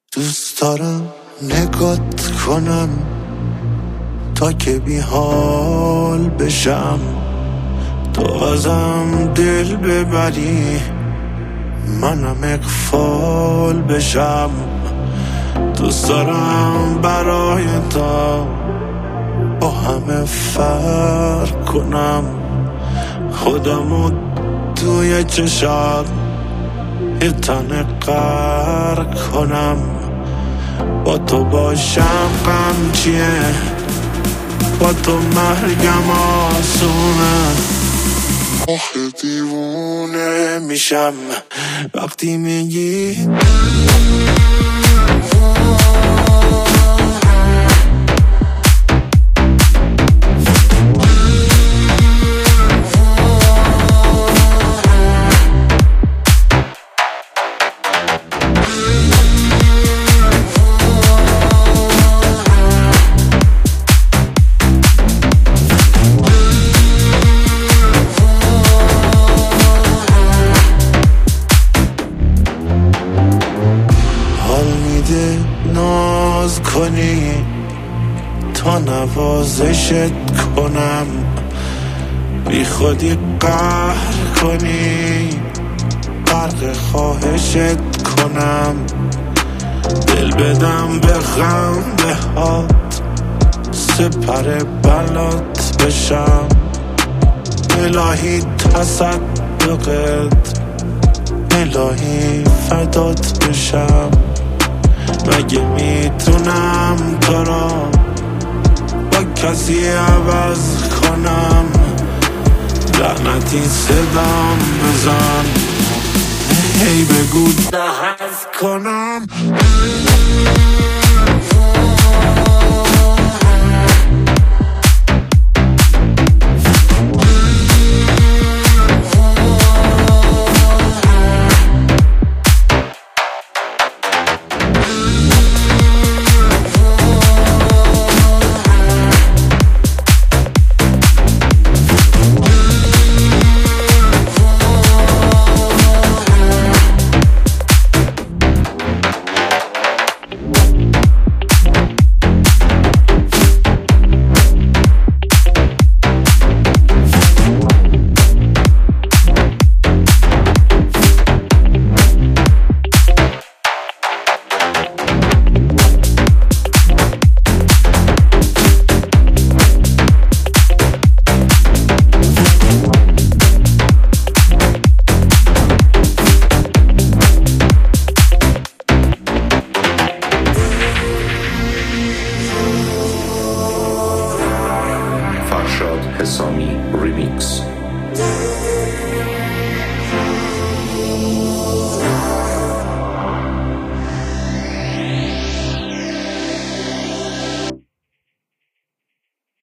دوست دارم نگات کنم تا که بی حال بشم، تو ازم دل ببری منم اغفال بشم. دوست دارم برای تو با همه فرق کنم، خودمو توی چشم یه تنه غرق کنم. با تو باشم غم چیه، با تو مرگم آسونه. آخه دیوونه میشم وقتی میگی ناز کنی تا نوازشت کنم، بی خودی قهر کنی غرق خواهشت کنم. دل بدم به خنده هات سپر بلات بشم، الهی تصدقت الهی فدات بشم. مگه میتونم تو را با کسی عوض کنم؟ لعنتی صدام بزن هی بگو دهست کنم. Farshad Hesami Remix.